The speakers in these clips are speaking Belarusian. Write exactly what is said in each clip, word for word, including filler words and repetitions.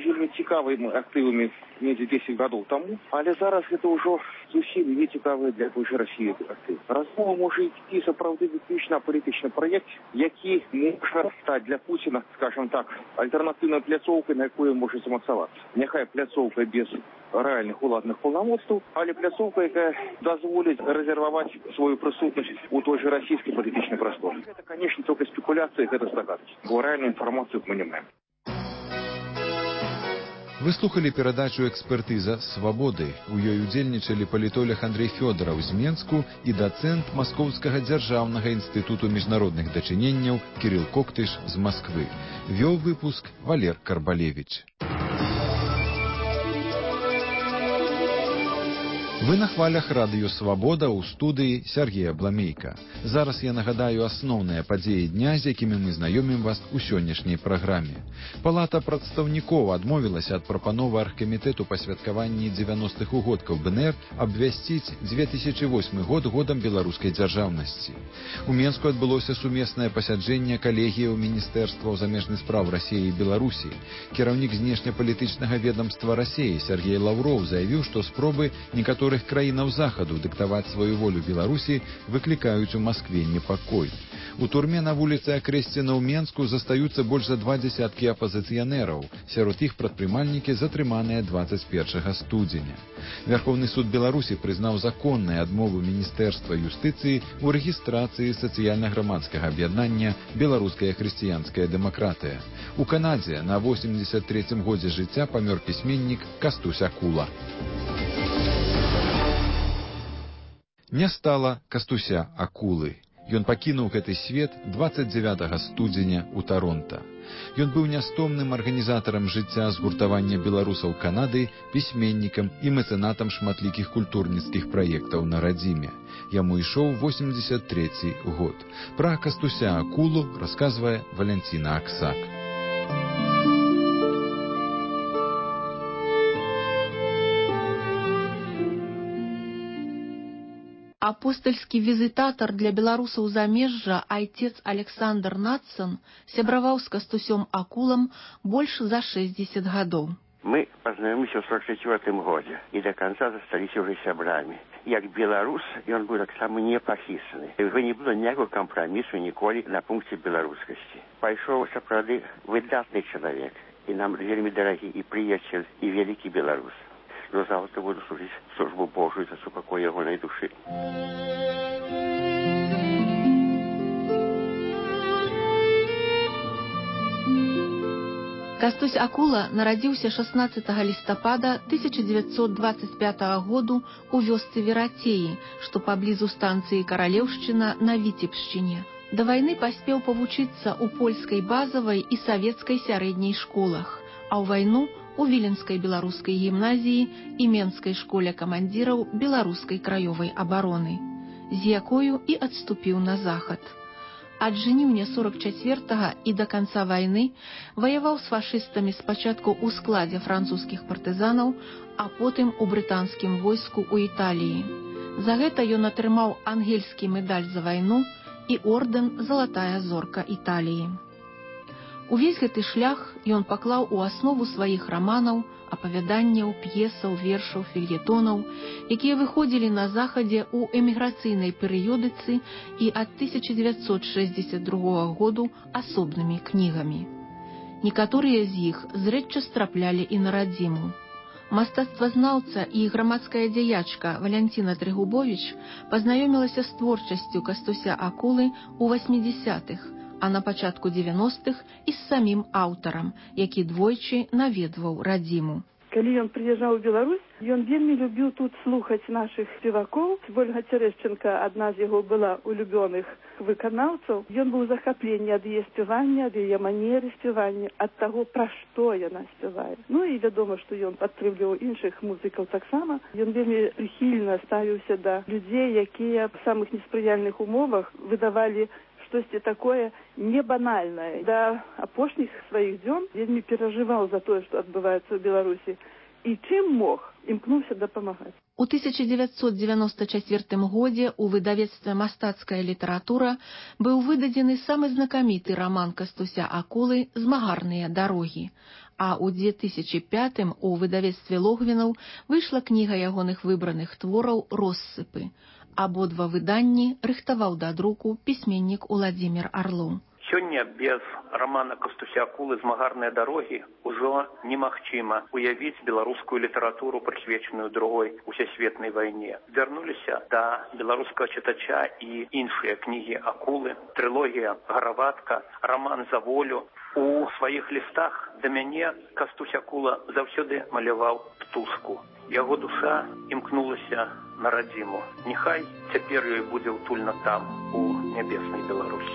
вельмі цікавымі актывамі недзе дзесяць гадоў таму, але зараз гэта ўжо зусім не цікавы для той же России актыв. Размова можа ісці сапраўды выключна палітычны праект, які можа стаць для Путіна, скажем так, альтэрнатыўнай пляцоўкай, на якой можа замацавацца. Няхай пляцоўка без рэальных уладных паўнамоцтваў, але пляцоўка, якая дазволіць рэзерваваць сваю прысутнасць у той же расійскай палітычнай прасторы. Гэта, конечно, только спекуляцыі, гэта здагадкі, бо рэальную інфармацыю мы не маем. Вы слухали перадачу «Экспертыза свабоды». У ёй удзельнічалі палітолог Андрей Фёдораў з Менску і дацэнт Маскоўскага дзяржаўнага інстытуту міжнародных дачыненняў Кірыл Коктыш з Масквы. Вёў выпуск Валер Карбалевіч. Вы на хвалях радыё «Свабода» ў студыі Сергея Бламейка. Зараз я нагадаю асноўныя падзеі дня, з якімі мы знаёмім вас у сённяшняй праграме. Палата прадстаўнікоў адмовілася ад прапановы аргкамітэту па святкаванні дзевяностых угодкаў БНР абвясціць дзве тысячы восьмы год годам беларускай дзяржаўнасці. У Менску адбылося сумеснае пасяджэнне калегіяў міністэрстваў замежных спраў Расіі і Беларусі. Кіраўнік знешнепалітычнага ведамства Расіі Сергей Лаўроў заявіў, што спробы некаторых краінаў захаду дыктаваць сваю волю Беларусі выклікаюць у Маскве непакой. У турме на вуліцы Акрэсціна ў Менску застаюцца больш за два дзесяткі апазіцыянераў. Сярод іх прадпрымальнікі затрыманыя дваццаць першага студзеня. Вярхоўны суд Беларусі прызнаў законнай адмову Міністэрства юстыцыі ў рэгістрацыі сацыяльна-грамадскага аб'яднання «Беларуская хрысціянская дэмакратыя». У Канадзе на восемьдесят трэцім годзе жыцця памёр пісьменнік Кастусь Акула. Не стала Кастуся Акулы. Ён пакінуў гэты свет дваццаць дзевятага студзеня ў Таронта. Ён быў нястомным арганізатарам жыцця згуртавання беларусаў Канады, пісьменнікам і мэцэнатам шматлікіх культурніцкіх праектаў на радзіме. Яму ішоў восемьдесят трэці год. Пра Кастуся Акулу расказвае Валянціна Аксак. Апостальскі візітатар для беларусаў замежжа айцец Александр Надсон сябраваў з Кастусём Акулам больш за шэсцьдзесят гадоў. Мы познаёмились в сорок четвёртым годзе і до конца засталіся ўжо сябрамі. Як беларус, ён быў таксама непахісаны. Вы не было ніякого кампрамісу ніколі на пункце беларускасці. Пайшоў сапраўды выдатны чалавек, і нам вельмі дарагі і прыяцель, і вялікі беларус. Но завтра буду служить службу Божию за супокой его души. Кастусь Акула нарадзіўся шаснаццатага лістапада тысяча дзевяцьсот дваццаць пятага году у вёсцы Верацеі, што паблізу станцыі Каралеўшчына на Віцебшчыне. Да вайны паспеў павучыцца ў польскай базавай і савецкай сярэдняй школах, а ў вайну у Віленскай беларускай гімназіі і Менскай школе камандзіраў беларускай краёвай абароны, з якою і адступіў на захад. Ад жніўня сорок чацвёртага і да канца вайны ваяваў з фашыстамі спачатку ў складзе французскіх партызанаў, а потым у брытанскім войску ў Італіі. За гэта ён атрымаў ангельскі медаль за вайну і ордэн «Залатая зорка Італіі». Увесь гэты шлях ён паклаў у аснову сваіх раманаў, апавяданняў, п'есаў, вершаў, фельетонаў, якія выходзілі на захадзе ў эміграцыйнай перыёдыцы і ад тысяча дзевяцьсот шэсцьдзесят другога году асобнымі кнігамі. Некаторыя з іх зрэдча страплялі і на радзіму. Мастацтвазнаўца і грамадская дзеячка Валянціна Трыгубовіч пазнаёмілася з творчасцю Кастуся Акулы ў васьмідзесятых, а на пачатку дзевяностых і з самім аўтарам, які двойчы наведваў радзіму. Калі ён прыязджаў у Беларусь, ён вельмі любіў тут слухаць нашых спевакоў. Вольга Цярэшченка, адна з яго была улюбёных выканаўцаў. Ён быў захапленні ад яе спявання, ад яе манеры спявання, ад таго, пра што яна спявае. Ну і вядома, што ён падтрымліваў іншых музыкаў таксама. Ён вельмі прыхільна ставіўся да людзей, якія в самых неспрыяльных умовах выдавалі штосьці такое небанальнае. Да апошніх сваіх дзён вельмі перажываў за тое, што адбываецца ў Беларусі, і чым мог, імкнуўся дапамагаць. У тысяча дзевяцьсот дзевяноста чацвёртым годзе ў выдавецтве «Мастацкая літаратура» быў выдадзены самы знакаміты раман Кастуся Акулы «Змагарныя дарогі». А ў две тысячы пятым у выдавецтве Логвінаў выйшла кніга ягоных выбраных твораў «Россыпы». Абодва выданні рыхтаваў да друку пісьменнік Уладзімір Арлоў. Сёння без рамана Кастуся Акулы «Змагарныя дарогі» ужо немагчыма уявіць беларускую літаратуру, прысвечаную другой усесветнай вайне. Вярнуліся да беларускага чытача і іншыя кнігі Акулы, трылогія «Гараватка», раман «За волю». У сваіх лістах да мяне Кастусь Акула заўсёды маляваў птушку. Яго душа імкнулася на радзіму. Няхай цяпер ёй будзе ўтульна там, у нябеснай Беларусі.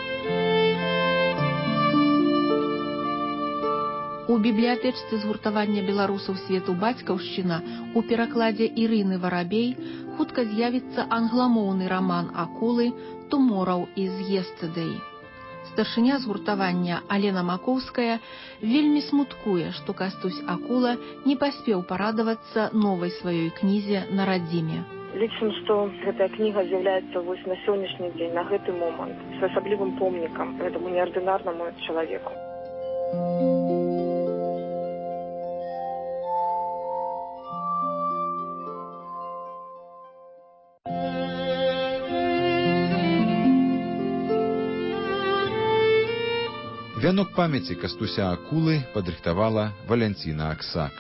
У бібліятэчцы згуртавання беларусаў свету «Бацькаўшчына» у перакладзе Ірыны Варабей хутка з'явіцца англамоўны раман Акулы «Tomorrow is yesterday». Старшыня згуртавання Алена Макоўская вельмі смуткуе, што Кастусь Акула не паспеў парадавацца новай сваёй кнізе на радзіме. Лічым, што гэтая кніга з'яўляецца вось на сённяшні дзень, на гэты момант, з асаблівым помнікам гэтаму неардынарнаму чалавеку. Вянок памяці Кастуся Акулы падрыхтавала Валянціна Аксак.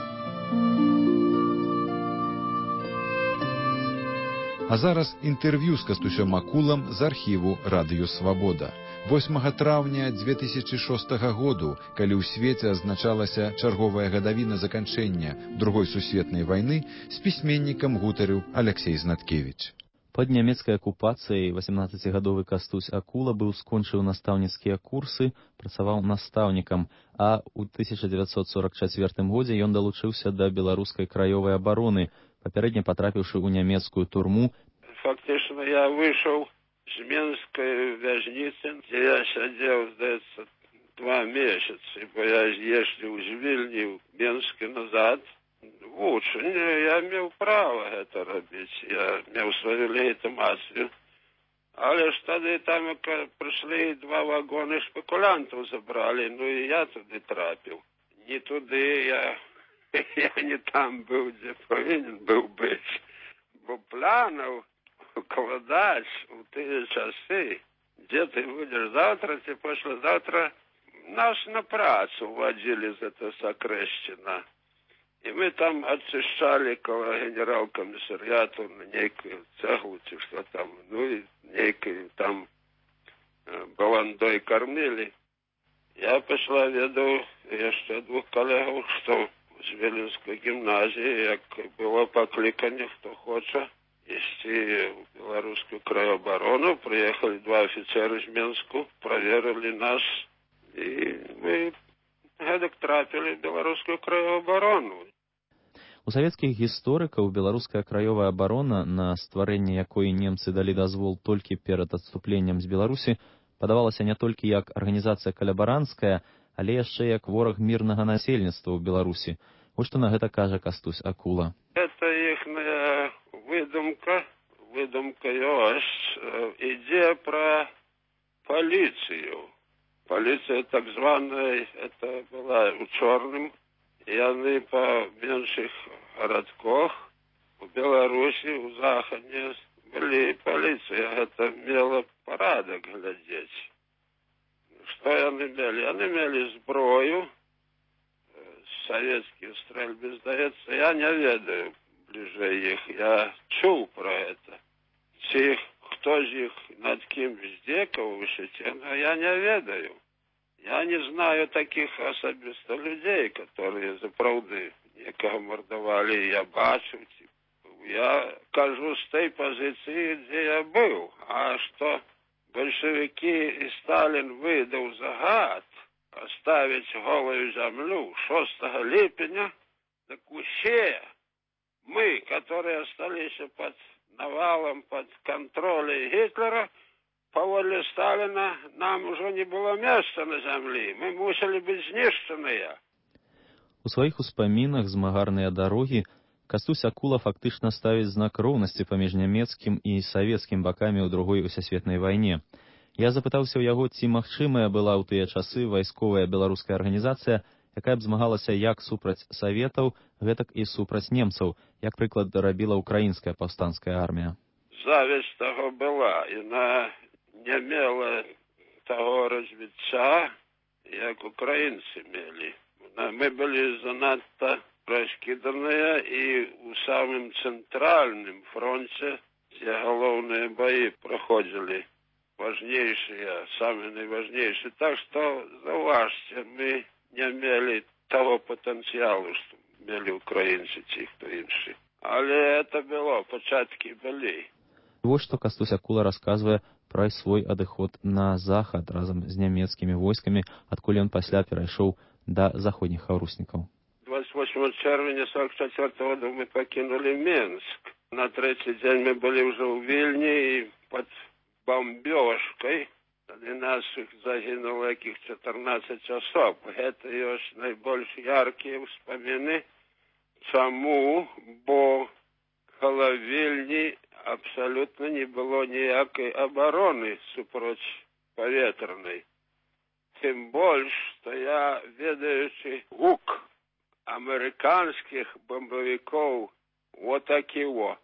А зараз інтэрв'ю з Кастусём Акулам з архіву «Радыё Свабода». восьмага траўня дзве тысячы шостага году, калі ў свеце адзначалася чарговая гадавіна заканчэння другой сусветнай вайны, з пісьменнікам гутарыў Аляксей Знаткевіч. Пад нямецкай акупацыяй васемнаццацігадовы Кастусь Акула быў скончыў настаўніцкія курсы, працаваў настаўнікам, а ў тысяча дзевяцьсот сорак чацвёртым годзе ён далучыўся да беларускай краёвай абароны, папярэдне патрапіўшы ў нямецкую турму. Фактычна я выйшаў з менскай вязніцы, дзе я сядзеў, здаецца, два месяцы, бо я з'ездзіў з Вільні ў Менскі назад. Вучань, я меў права гэта рабіць, я меў сваю легітымацыю. Але ж тады там прыйшлі два вагоны спекулянтаў забралі, ну і я туды трапіў. Не туды, я, я не там быў, дзе павінен быў быць. Бо планаў укладаць у тыя часы, дзе ты будзеш заўтра ці паслязаўтра, нас на працу вадзілі з гэта Сакрэшчына. І мы там ачышчалі каля генерал-камісарыяту на нейкую цэглу, ці што там, ну і нейкую там баландой кармілі. Я пайшла, ведаў яшчэ двух калегаў, што з Віленскай гімназіі, як было пакліканне, хто хоча ісці ў беларускую краёабарону. Прыехалі два афіцеры з Менску, праверылі нас, і мы гэтак трапілі ў беларускую краёабарону. У савецкіх гісторыкаў беларуская краёвая абарона, на стварэнне якой немцы далі дазвол толькі перад адступленнем з Беларусі, падавалася не толькі як арганізацыя калябаранская, але яшчэ як вораг мірнага насельніцтва ў Беларусі. Вось што на гэта кажа Кастусь Акула. Гэта іхная выдумка, выдумка ёсць, ідзе пра паліцыю. Паліцыя так званая, это была ў чорным. Яны па меншых гарадках у Беларусі, у Захадне былі паліцыя. Гэта мела парадак глядзець. Што яны мелі? Яны мелі зброю, савецкія стрэльбы, здаецца. Я не ведаю бліжэй іх. Я чуў пра гэта. Ці хто з іх над кім здзекаваўся, я не ведаю. Я не знаю таких особисто людей, которые заправды некого мордовали, я бачу. Я кажу с той позиции, где я был. А что большевики и Сталин выдал загад оставить голую землю шостого липня, так усе мы, которые остались под навалом, под контролем Гитлера, по воле Сталина, нам уже не было места на земле. Мы мусили быть знищенные. У сваіх успамінах «Змагарныя дарогі» Кастусь Акула фактычна ставіць знак роўнасці паміж нямецкім і савецкім бакамі ў другой усесветнай вайне. Я запытаўся ў яго, ці магчымая была ў тыя часы вайсковая беларуская арганізацыя, якая б змагалася як супраць саветаў, гэтак і супраць немцаў, як прыклад рабіла украінская паўстанцкая армія. Зависть таго была, яна не мела таго развіцця, як украінцы мелі. Мы былі занадта раскіданыя і ў самым цэнтральным фронце, дзе галоўныя баі праходзілі, важнейшыя, самыя найважнейшыя. Так што, заўважце, мы не мелі таго патэнцыялу, што мелі украінцы ці хто іншы. Але это было, пачаткі былі. Вось што Кастусь Акула расказвае пра свой адыход на захад разам з нямецкімі войскамі, адкуль ён пасля перайшоў да заходніх хаўруснікаў. двадцать восьмого чэрвеня сорок четвёртого года мы пакінулі Менск. На трэці дзень мы былі ўжо ў Вільні і пад бомбёжкай. Тады нашых загінула якіх чатырнаццаць асоб. Гэта ёсць найбольш яркія ўспаміны. Чаму? Бо каля Вільні абсолютно не было ніякай абароны супроць паветранай. Тым больш, што я, ведаючы гук амерыканскіх бомбавікоў, вот такі во.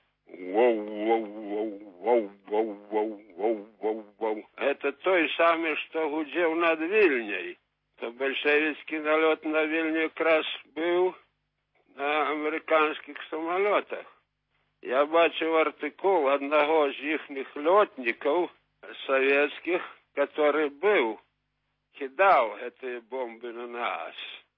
Воу-воу-воу-воу-воу-воу-воу-воу. Это той самы, што гудзеў над Вільняй. То бальшавіцкі налёт на Вільню якраз быў на амерыканскіх самалётах. Я бачыў артыкул аднаго з іхніх лётнікаў савецкіх, который быў, кідаў гэтыя бомбы на нас.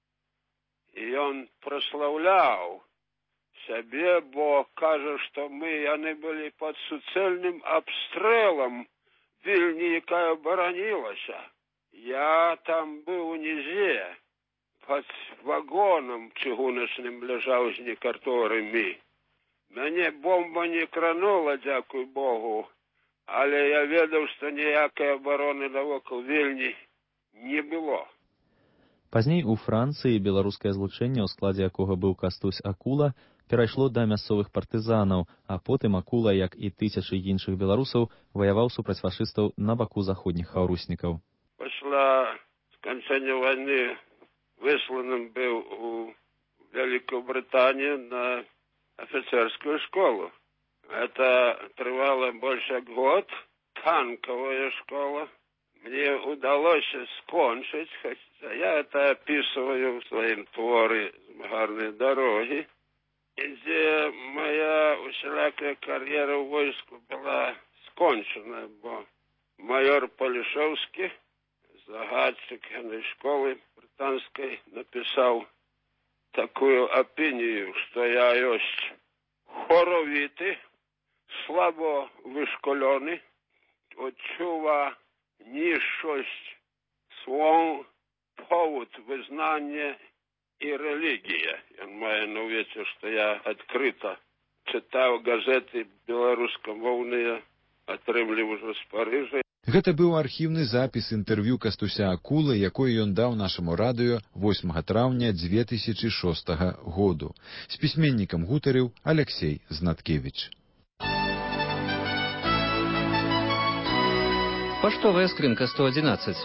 І ён праслаўляў сябе, бо кажа, што мы, яны былі пад суцэльным абстрэлам Вільні, якая баранілася. Я там быў унізе, пад вагонам чыгуначным ляжаў з некаторымі. Мяне бомба не кранула, дзякуй Богу, але я ведаў, што ніякай абароны навокал Вільні не было. Пазней у Францыі беларускае злучэнне, у складзе якога быў Кастусь Акула, перайшло да мясцовых партызанаў, а потым Акула, як і тысячы іншых беларусаў, ваяваў супраць фашыстаў на баку заходніх хаўруснікаў. Пасля сканчэння вайны высланым быў у Вялікую Брытанію на офицерскую школу. Это трывало больше год, танковая школа. Мне удалось скончить, хотя я это описываю в своем творе «Змагарные дороги», где моя усялякая карьера в войску была скончена, бо майор Полишевский, загадчик этой школы британской, написал такую опинию, что я есть хоровитый, слабо вышколеный, odczuwa niższość swą powód wyznania i religię. On ma na uwiecie, że ja odkryto czytał gazety białoruskомовные, атрымліваў ужо з Парыжа. Гэта быў архіўны запіс інтэрв'ю Кастуся Акулы, якое ён даў нашаму радыё восьмага траўня дзве тысячы шостага году. З пісьменнікам гутарыў Алексей Знаткевич. Паштовая скрынка сто адзінаццаць.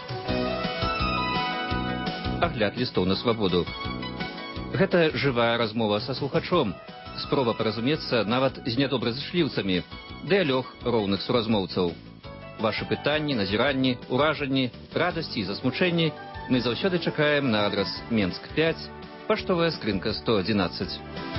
Агляд лістоў на свабоду. Гэта жывая размова са слухачом. Спроба паразумецца нават з нядобразышліўцамі. Дыялог роўных суразмоўцаў. Вашы пытанні, назіранні, уражанні, радасці і засмучэнні мы заўсёды чакаем на адрас Менск пяць, паштовая скрынка сто адзінаццаць.